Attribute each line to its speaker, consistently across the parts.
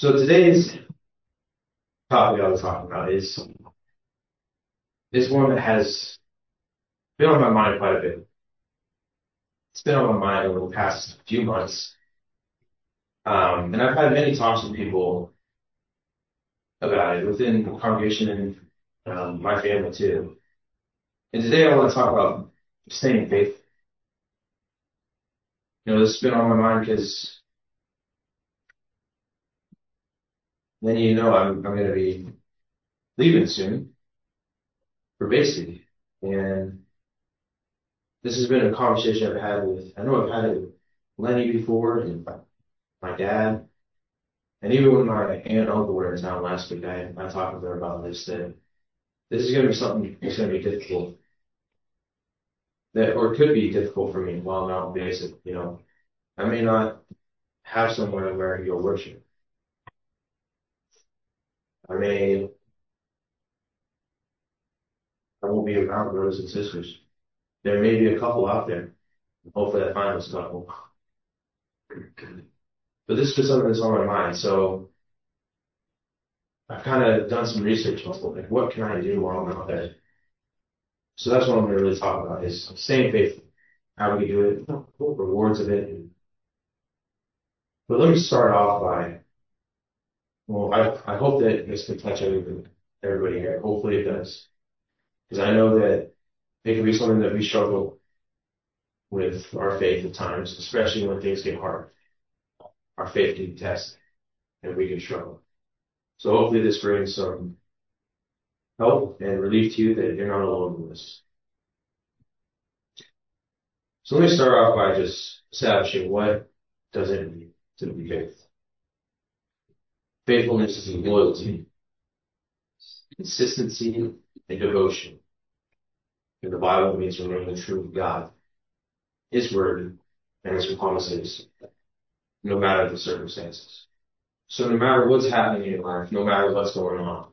Speaker 1: So today's topic I was talking about is one that has been on my mind quite a bit. It's been on my mind over the past few months, and I've had many talks with people about it within the congregation and my family too. And today I want to talk about staying faithful. This has been on my mind because then I'm going to be leaving soon for Bay, and this has been a conversation I've had with. I know I've had it with Lenny before and my dad. And even when my aunt and uncle were in town last week, I talked with her about this, that this is going to be something that's going to be difficult, or could be difficult for me while I'm out in basic. I may not have somewhere where I can go worship. I won't be around brothers and sisters. There may be a couple out there. Hopefully I find this couple. But this is something that's on my mind. So I've kind of done some research on like, what can I do while I'm out there? So that's what I'm going to really talk about is staying faithful. How we do it, rewards of it. But let me start off by, well, I hope that this can touch everybody here. Hopefully it does. Because I know that it can be something that we struggle with our faith at times, especially when things get hard. Our faith can be tested and we can struggle. So hopefully this brings some help and relief to you that you're not alone in this. So let me start off by just establishing what does it mean to be faithful. Faithfulness is loyalty, consistency, and devotion. In the Bible, it means remaining true to God, His word, and His promises, no matter the circumstances. So no matter what's happening in your life, no matter what's going on,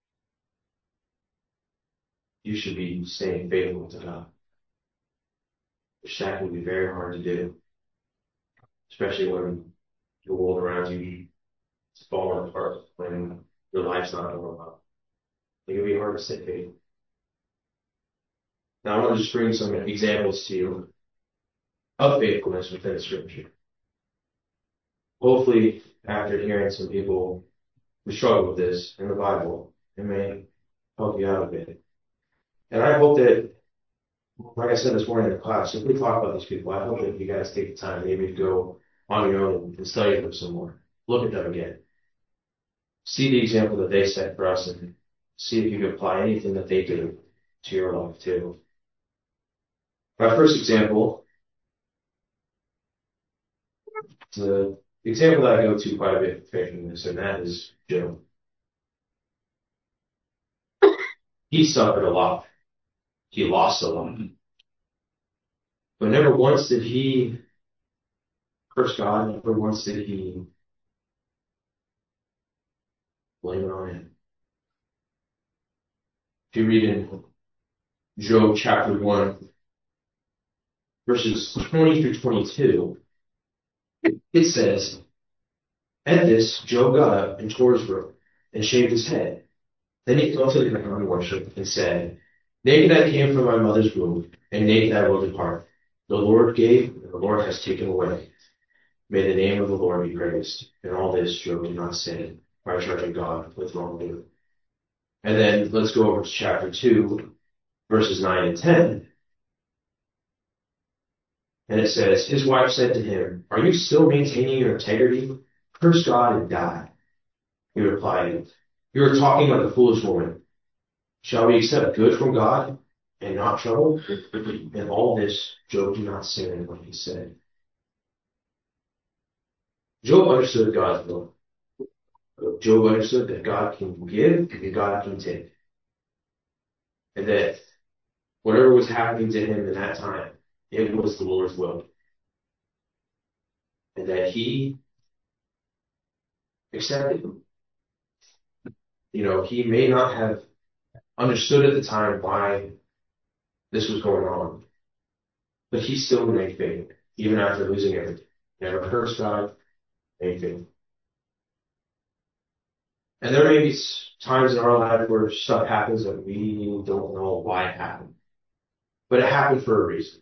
Speaker 1: you should be staying faithful to God. Which that can be very hard to do, especially when the world around you is falling apart, when your life's not going well. It can be hard to stay faithful. Now I want to just bring some examples to you of faithfulness within the scripture. Hopefully, after hearing some people who struggle with this in the Bible, it may help you out a bit. And I hope that, like I said this morning in the class, if we talk about these people, I hope that you guys take the time maybe to go on your own and study them some more. Look at them again. See the example that they set for us and see if you can apply anything that they do to your life too. My first example, the example that I go to quite a bit for faithfulness, and that is Job. He suffered a lot. He lost a lot. But never once did he curse God. Never once did he blame it on him. If you read in Job chapter 1, verses 20 through 22, it says, "At this, Job got up and tore his robe and shaved his head. Then he fell to the ground and worshipped and said, 'Naked I came from my mother's womb, and naked I will depart. The Lord gave, and the Lord has taken away. May the name of the Lord be praised.' And all this Job did not sin by charging God with wrongdoing." And then let's go over to chapter 2, verses 9 and 10. And it says, "His wife said to him, 'Are you still maintaining your integrity? Curse God and die.' He replied, 'You are talking like a foolish woman. Shall we accept good from God and not trouble?' And all this Job did not sin in what he said." Job understood God's will. Job understood that God can give and God can take. And that whatever was happening to him in that time, it was the Lord's will. And that he accepted him. He may not have understood at the time why this was going on, but he still remained faithful, even after losing everything. Never cursed God, remained faithful. And there may be times in our life where stuff happens that we don't know why it happened. But it happened for a reason.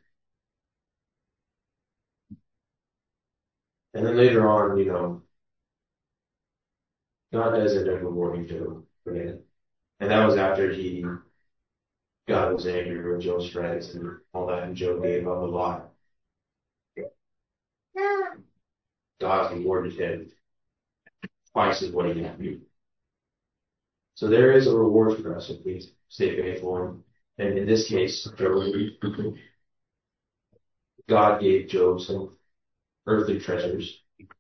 Speaker 1: And then later on, God does end up rewarding Job for it. And that was after God was angry with Job's friends and all that, and Job gave up a lot. God rewarded him twice as what he had. So there is a reward for us if we stay faithful. And in this case, God gave Job some earthly treasures.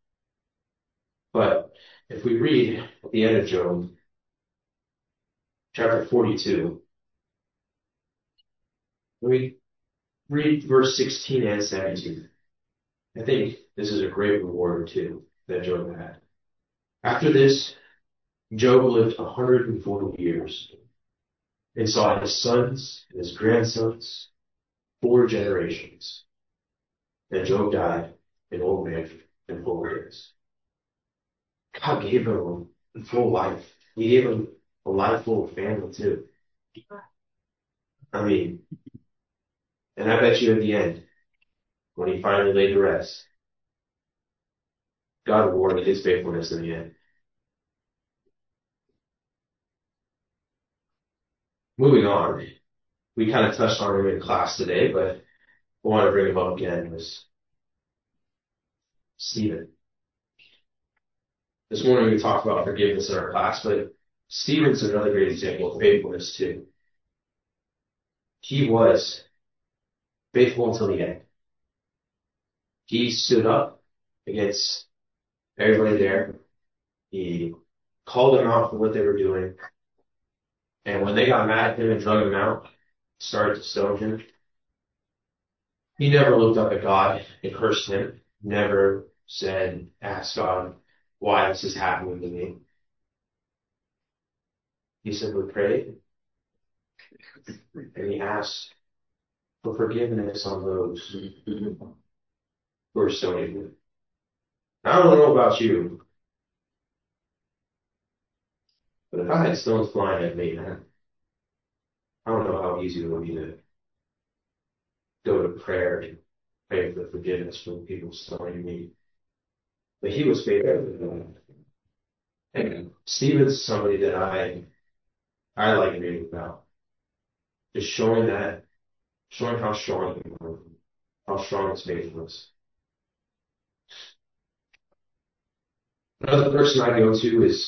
Speaker 1: But if we read at the end of Job, chapter 42, we read verse 16 and 17. I think this is a great reward too that Job had. After this, Job lived 140 years and saw his sons and his grandsons 4 generations. And Job died an old man and full of days. God gave him a full life. He gave him a life full of family too. I mean, and I bet you at the end, when he finally laid to rest, God rewarded his faithfulness in the end. Moving on, we kind of touched on him in class today, but I want to bring him up again, was Stephen. This morning we talked about forgiveness in our class, but Stephen's another great example of faithfulness too. He was faithful until the end. He stood up against everybody there. He called them out for what they were doing. And when they got mad at him and drug him out, started to stone him, he never looked up at God and cursed him. Never said, ask God why this is happening to me. He simply prayed and he asked for forgiveness on those who were stoning him. I don't know about you, but if I had stones flying at me, man, I don't know how easy it would be to go to prayer and pray for forgiveness for people stoning me. But he was faithful. And Stephen's somebody that I like reading about. Just showing how strong he was, how strong his faith was. Another person I go to is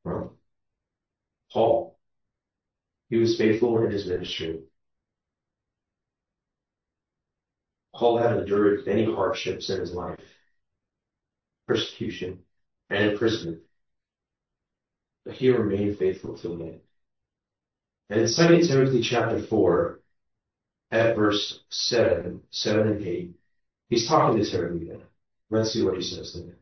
Speaker 1: Paul. He was faithful in his ministry. Paul had endured many hardships in his life, persecution and imprisonment, but he remained faithful to the end. And in 2 Timothy chapter 4, at verse 7 and 8, he's talking to Timothy again. Let's see what he says there.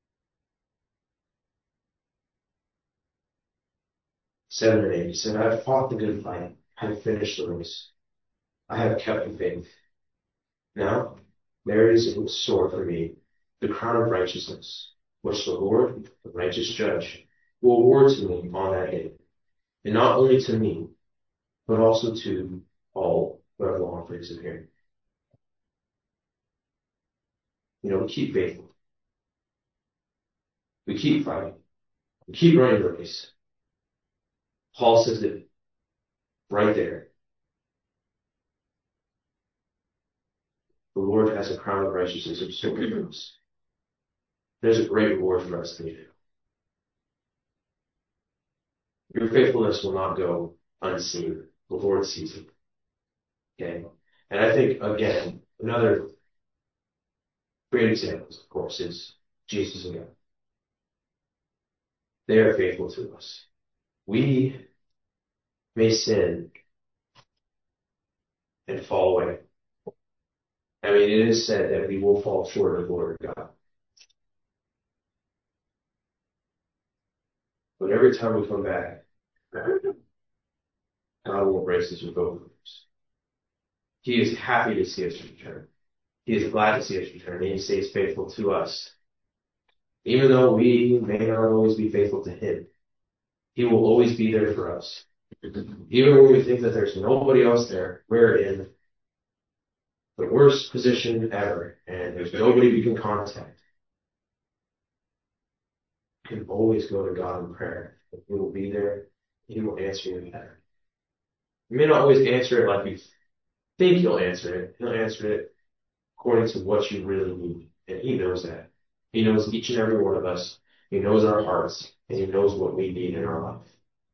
Speaker 1: 7 and 8, he said, I have fought the good fight, I have finished the race, I have kept the faith. Now, there is in store for me the crown of righteousness, which the Lord, the righteous judge, will award to me on that day. And not only to me, but also to all who have longed for his appearing. We keep faithful. We keep fighting. We keep running the race. Paul says it right there. The Lord has a crown of righteousness in store for us. There's a great reward for us to do. Your faithfulness will not go unseen. The Lord sees it. Okay? And I think, again, another great example, of course, is Jesus and God. They are faithful to us. We may sin and fall away. I mean, it is said that we will fall short of the glory of God. But every time we come back, God will embrace us with open arms. He is happy to see us return. He is glad to see us return, and he stays faithful to us. Even though we may not always be faithful to him, He will always be there for us. Even when we think that there's nobody else there, we're in the worst position ever, and there's nobody we can contact. You can always go to God in prayer. He will be there. He will answer you better. He may not always answer it like you think he'll answer it. He'll answer it according to what you really need. And he knows that. He knows each and every one of us. He knows our hearts, and he knows what we need in our life.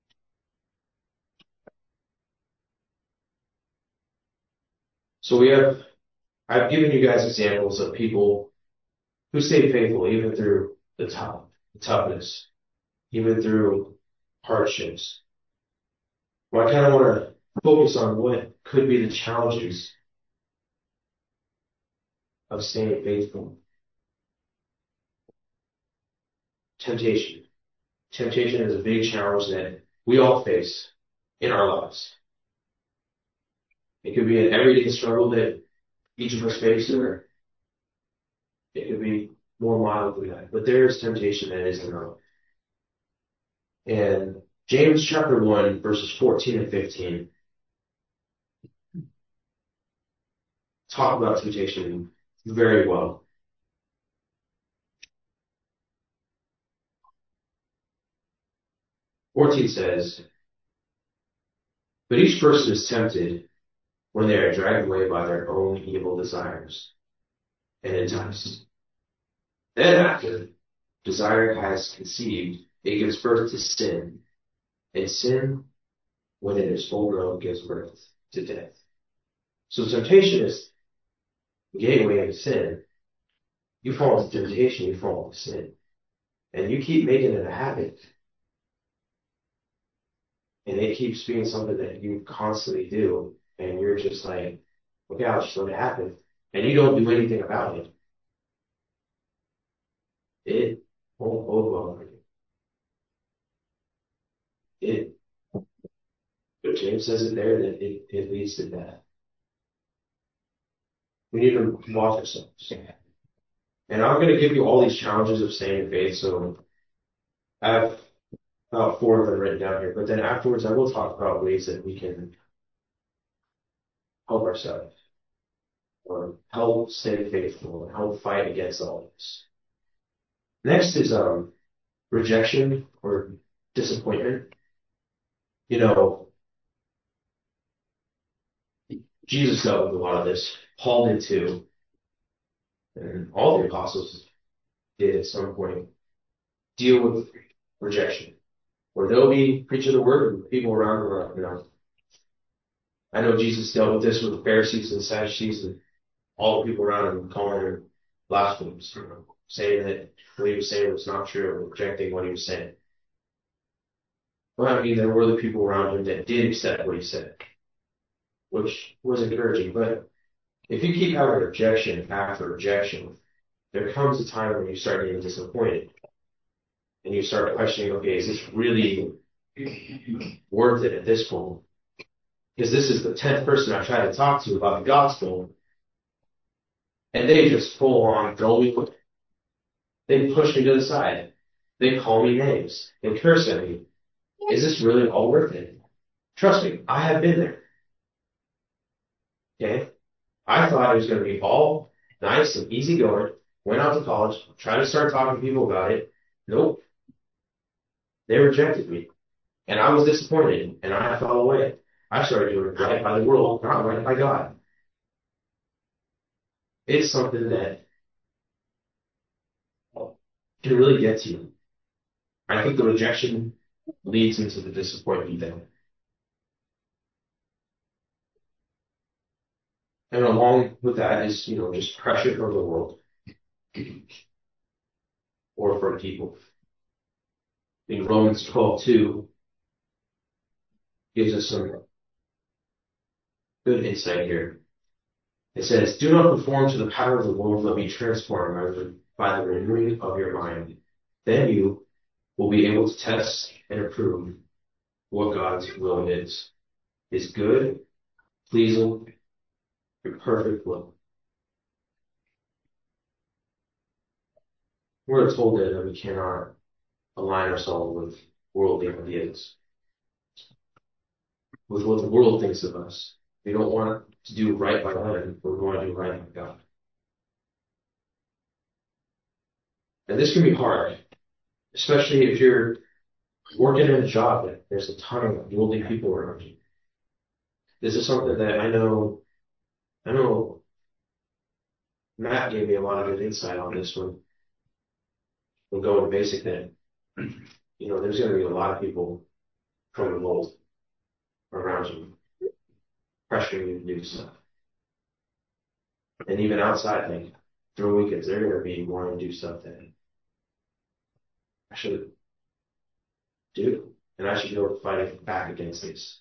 Speaker 1: So I've given you guys examples of people who stayed faithful even through the toughness, even through hardships. Well, I kind of want to focus on what could be the challenges of staying faithful. Temptation. Temptation is a big challenge that we all face in our lives. It could be an everyday struggle that each of us face, or it could be more mild than that. But there is temptation that is in our life. And James chapter 1, verses 14 and 15 talk about temptation very well. 14 says, "But each person is tempted when they are dragged away by their own evil desires and enticed. Then after desire has conceived, it gives birth to sin. And sin, when it is full grown, gives birth to death." So temptation is the gateway into sin. You fall into temptation, you fall into sin. And you keep making it a habit. And it keeps being something that you constantly do. And you're just like, okay, I'll just let it happen. And you don't do anything about it. It won't bode well for you. But James says it there that it leads to death. We need to watch ourselves. And I'm going to give you all these challenges of staying in faith. So I have about 4 of them written down here. But then afterwards, I will talk about ways that we can help ourselves or help stay faithful and help fight against all this. Next is rejection or disappointment. You know, Jesus dealt with a lot of this. Paul did too. And all the apostles did at some point deal with rejection. Where they'll be preaching the word and people around them are, I know Jesus dealt with this with the Pharisees and Sadducees and all the people around him calling him blasphemous, saying that what he was saying was not true, rejecting what he was saying. Well, I mean, there were the people around him that did accept what he said, which was encouraging. But if you keep having rejection after rejection, there comes a time when you start getting disappointed. And you start questioning, okay, is this really worth it at this point? Because this is the 10th person I've tried to talk to about the gospel, and they just full on throw me. They push me to the side. They call me names. They curse at me. Is this really all worth it? Trust me, I have been there. Okay? I thought it was going to be all nice and easy going. Went out to college, tried to start talking to people about it. Nope. They rejected me. And I was disappointed, and I fell away. I started doing right by the world, not right by God. It's something that can really get to you. I think the rejection leads into the disappointment then. And along with that is, just pressure from the world or from people. In Romans 12:2 gives us some good insight here. It says, "Do not conform to the power of the world, but be transformed by the renewing of your mind. Then you will be able to test and approve what God's will is. His good, pleasing, and perfect will." We're told that we cannot align ourselves with worldly ideas, with what the world thinks of us. We don't want to do right by them, but we want to do right by God. And this can be hard, especially if you're working in a job that there's a ton of worldly people around you. This is something that I know Matt gave me a lot of good insight on this when going basic then. There's going to be a lot of people from the world around you, pressuring you to do stuff. And even outside, like, through weekends, they're going to be wanting to do stuff that I should do. And I should be able to fight back against this.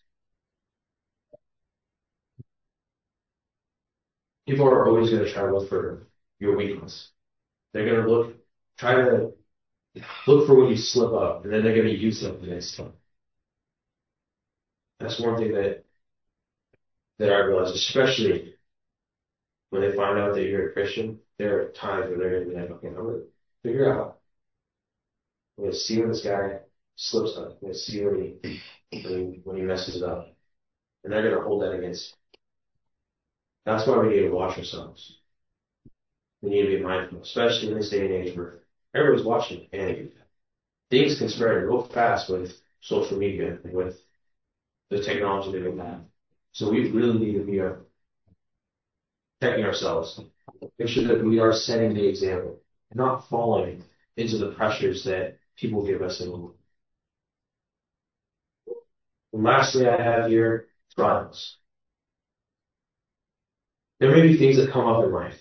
Speaker 1: People are always going to try to look for your weakness. They're going to try to look for when you slip up, and then they're going to use that against you. That's one thing that I realize, especially when they find out that you're a Christian. There are times where they're going to be like, okay, I'm going to figure out. I'm going to see when this guy slips up. I'm going to see when he messes it up. And they're going to hold that against you. That's why we need to watch ourselves. We need to be mindful, especially in this day and age where everybody's watching and things can spread real fast with social media and with the technology that we have. So we really need to be checking ourselves. Make sure that we are setting the example, not falling into the pressures that people give us in the world. And lastly, I have here trials. There may be things that come up in life.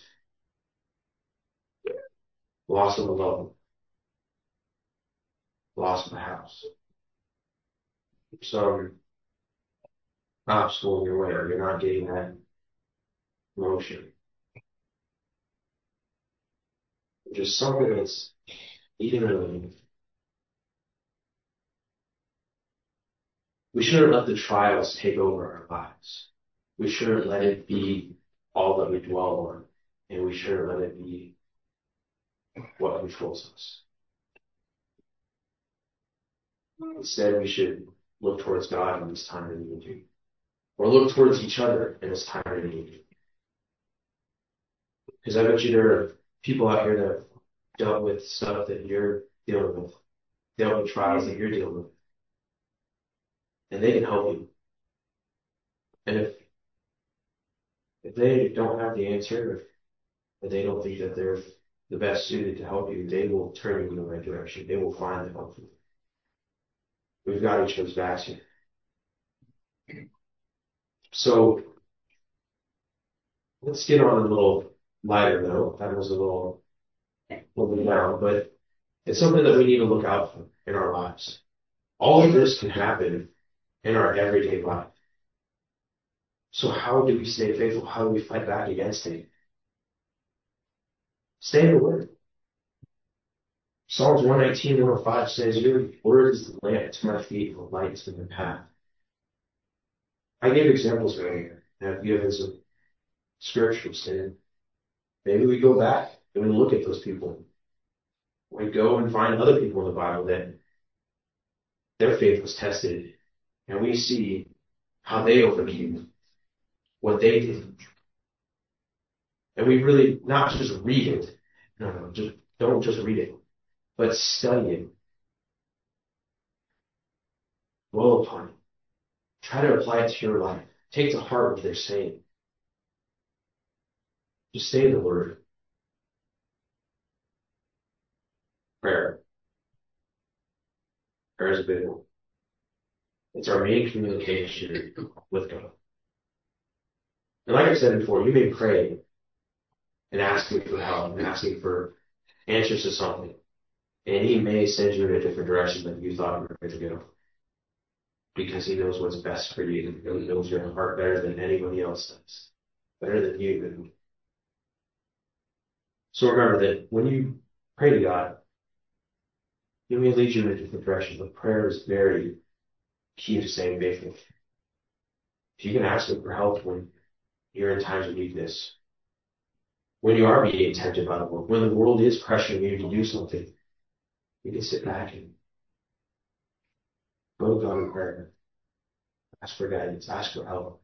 Speaker 1: Loss of a loved one. Loss of a house. Some obstacle in your way, or you're not getting that promotion. Just something that's eating away. We shouldn't let the trials take over our lives. We shouldn't let it be all that we dwell on, and we shouldn't let it be what controls us. Instead, we should look towards God in this time of need, or look towards each other in this time of need. Because I bet you there are people out here that have dealt with stuff that you're dealing with, dealt with trials that you're dealing with, and they can help you. And if they don't have the answer, if they don't think that they're the best suited to help you, they will turn you in the right direction. They will find the help. We've got each other's backs here. So let's get on a little lighter note. That was a little bit down, but it's something that we need to look out for in our lives. All of this can happen in our everyday life. So how do we stay faithful? How do we fight back against it? Stay in the Word. Psalms 119, 105 says, your word is the lamp to my feet and the light to my path. I gave examples earlier, and I've given some scriptures, and maybe we go back and we look at those people. We go and find other people in the Bible that their faith was tested, and we see how they overcame what they did. And we really not just read it. No, don't just read it, but study it. Dwell upon it. Try to apply it to your life. Take to heart what they're saying. Just stay in the Word. Prayer. Prayer is a big one. It's our main communication with God. And like I said before, you may pray and ask Him for help and ask Him for answers to something. And He may send you in a different direction than you thought you were going to go. Because He knows what's best for you. He knows your heart better than anybody else does. Better than you do. So remember that when you pray to God, He may lead you in a different direction, but prayer is very key to staying faithful. If you can ask Him for help when you're in times of weakness, when you are being tempted by the world, when the world is pressuring you to do something, you can sit back and Go to God in prayer. Ask for guidance. Ask for help.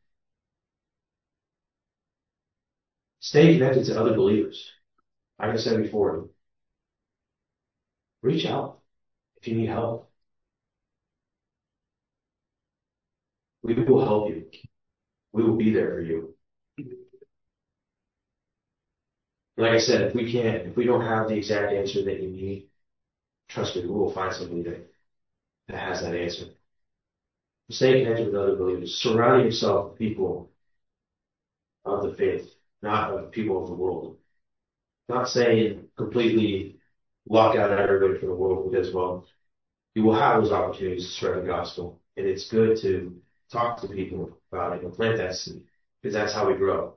Speaker 1: Stay connected to other believers. Like I said before, reach out if you need help. We will help you. We will be there for you. Like I said, if we don't have the exact answer that you need, trust me, we will find somebody that has that answer. Stay connected with other believers. Surround yourself with people of the faith, not of people of the world. Not saying completely lock out everybody from the world because, well, you will have those opportunities to spread the gospel. And it's good to talk to people about it and plant that seed because that's how we grow.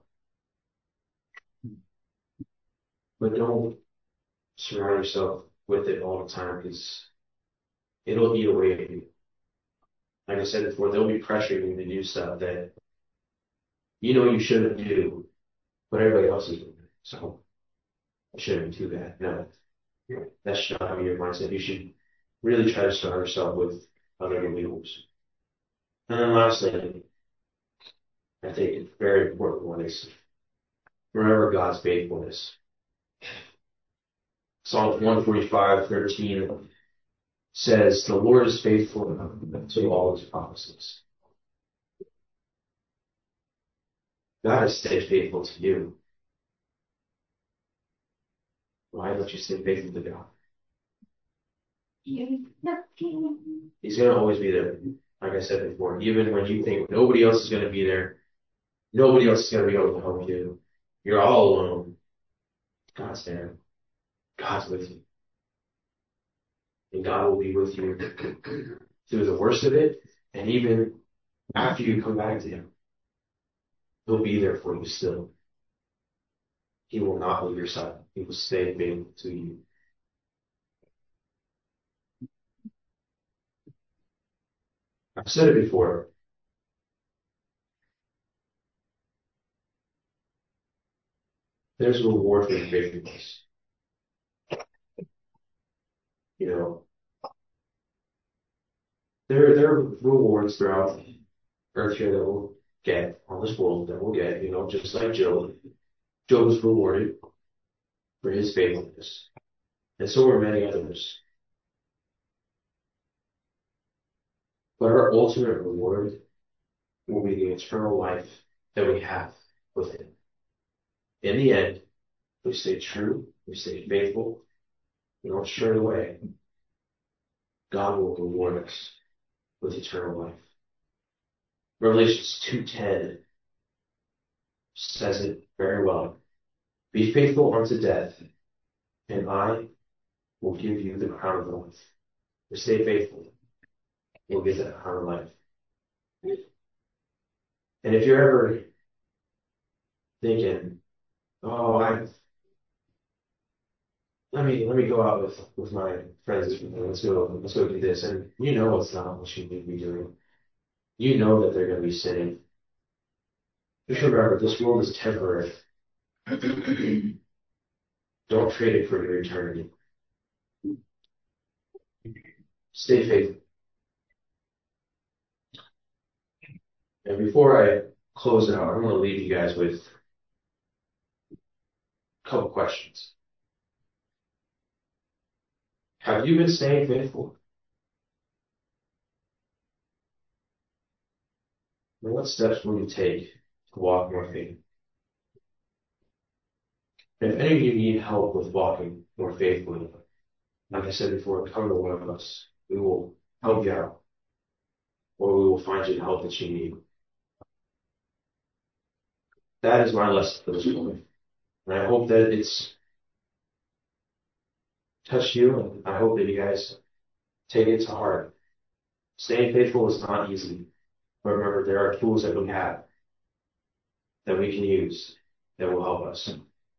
Speaker 1: But don't surround yourself with it all the time because it'll eat away at you. Like I said before, they'll be pressuring you to do stuff that you know you shouldn't do, but everybody else is doing it. So it shouldn't be too bad. No, that should not be your mindset. You should really try to surround yourself with other believers. And then lastly, I think a very important one is remember God's faithfulness. Psalm 145:13 says, "The Lord is faithful to all his promises." God has stayed faithful to you. Why don't you stay faithful to God? He's going to always be there. Like I said before, even when you think nobody else is going to be there, nobody else is going to be able to help you. You're all alone. God's there. God's with you. And God will be with you through the worst of it, and even after you come back to him. He'll be there for you still. He will not leave your side. He will stay faithful to you. I've said it before. There's a reward for faithfulness. You know, there are rewards throughout earth here that we'll get on this world that we'll get, just like Job. Job was rewarded for his faithfulness. And so were many others. But our ultimate reward will be the eternal life that we have with him. In the end, if we stay true, we stay faithful, we don't stray away, God will reward us with eternal life. Revelations 2:10 says it very well. Be faithful unto death, and I will give you the crown of life. If stay faithful, you'll get that crown of life. And if you're ever thinking, oh, let me go out with my friends this weekend. Let's go do this. And you know it's not what you need to be doing. You know that they're going to be sinning. Just remember, this world is temporary. Don't trade it for your eternity. Stay faithful. And before I close out, I want to leave you guys with a couple questions. Have you been staying faithful? And what steps will you take to walk more faithfully? If any of you need help with walking more faithfully, like I said before, come to one of us. We will help you out, or we will find you the help that you need. That is my lesson for this morning. And I hope that it's touched you, and I hope that you guys take it to heart. Staying faithful is not easy, but remember, there are tools that we have that we can use that will help us.